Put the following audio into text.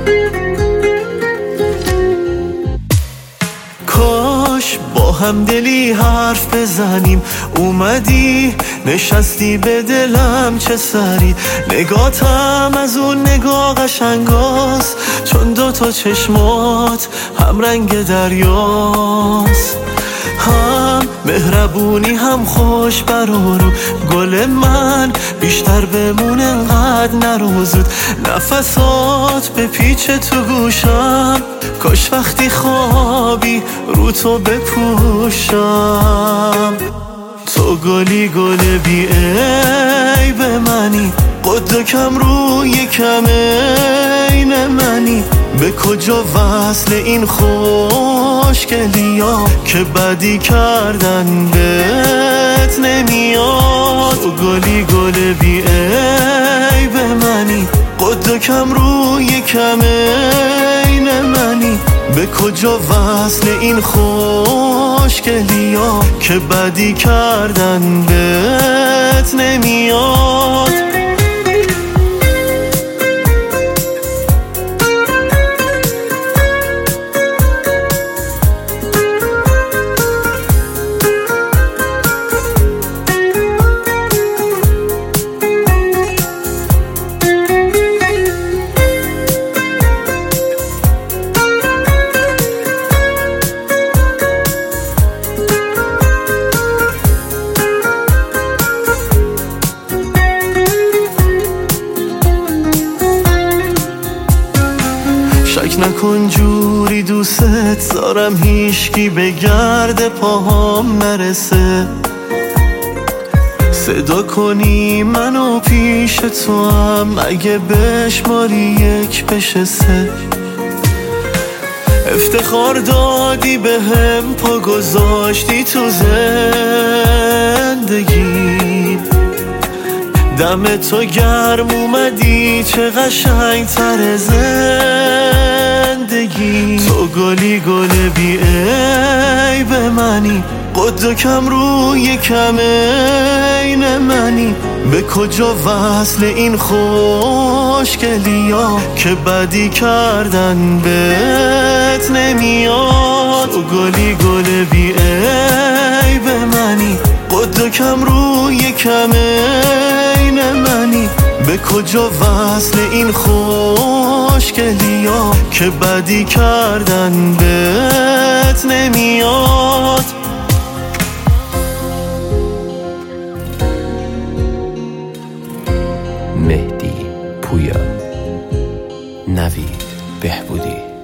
کاش با هم دلی حرف بزنیم، اومدی نشستی به دلم چه سری. نگاتم از اون نگاه قشنگاست، چون دوتا چشمات هم رنگ دریاست. هم مهربونی هم خوش برارو، گل من بیشتر بمونه انقدر نرو زود. نفسات به پیچ تو گوشم، کاش وقتی خوابی رو تو بپوشم. تو گلی گل بی عیب منی، قد و کم روی کم عین منی. به کجا وصل این خوشگلیا که بدی کردن بهت نمیاد. تو گلی گل بی عیب منی، قد و کم روی کم عین منی. به کجا وصل این خوشگلیا که بدی کردن بهت نمیاد. شک نکن جوری دوست دارم، هیچکی به گرد پاهام نرسه. صدا کنی منو پیش تو هم، اگه بشماری 1 بشه 3. افتخار دادی به هم، پا گذاشتی تو زندگی. دم تو گرم اومدی، چه قشنگ تر زندگی. تو گلی گل بی عیب منی، قد و کم روی کم عین منی. به کجا وصل این خوشگلیا که بدی کردن بهت نمیاد. تو گلی گل بی عیب منی، قد و کم روی کم عین منی. به کجا وصل این خوشگلیا که بدی کردن بهت نمیاد. مهدی پویا، نوید بهبودی.